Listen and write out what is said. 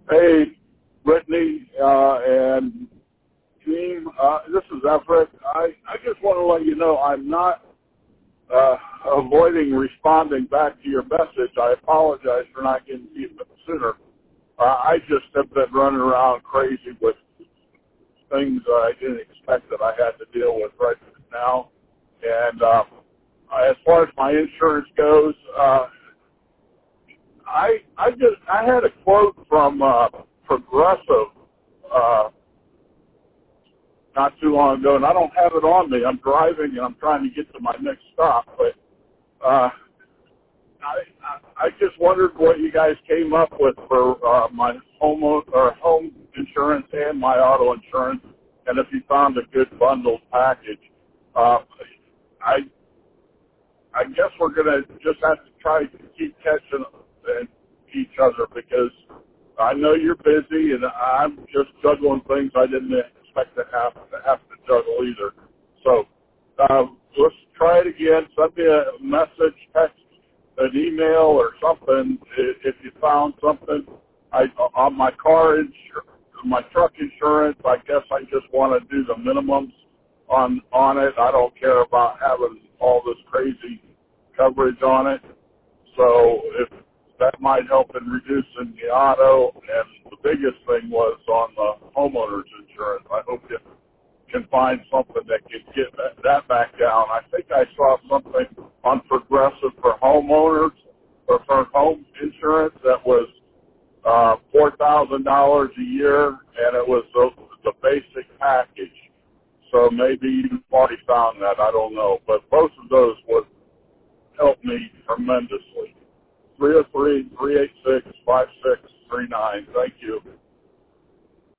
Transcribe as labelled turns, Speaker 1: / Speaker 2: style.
Speaker 1: Hey, Brittany and team, this is Everett. I just want to let you know I'm not avoiding responding back to your message. I apologize for not getting to you sooner. I just have been running around crazy with things I didn't expect that I had to deal with right now. And as far as my insurance goes, I had a quote from Progressive not too long ago, and I don't have it on me. I'm driving and I'm trying to get to my next stop, but I just wondered what you guys came up with for my home insurance and my auto insurance, and if you found a good bundled package. I guess we're gonna just have to try to keep catching each other because I know you're busy, and I'm just juggling things I didn't expect to have to juggle either. So let's try it again. Send me a message, text, an email, or something if you found something. On my my truck insurance, I guess I just want to do the minimums on it. I don't care about having all this crazy coverage on it. So if that might help in reducing the auto, and the biggest thing was on the homeowner's insurance. I hope you can find something that can get that back down. I think I saw something on Progressive for homeowners or for home insurance that was $4,000 a year, and it was the basic package. So maybe you've already found that. I don't know. But both of those would help me tremendously. 303-386-5639. Thank you.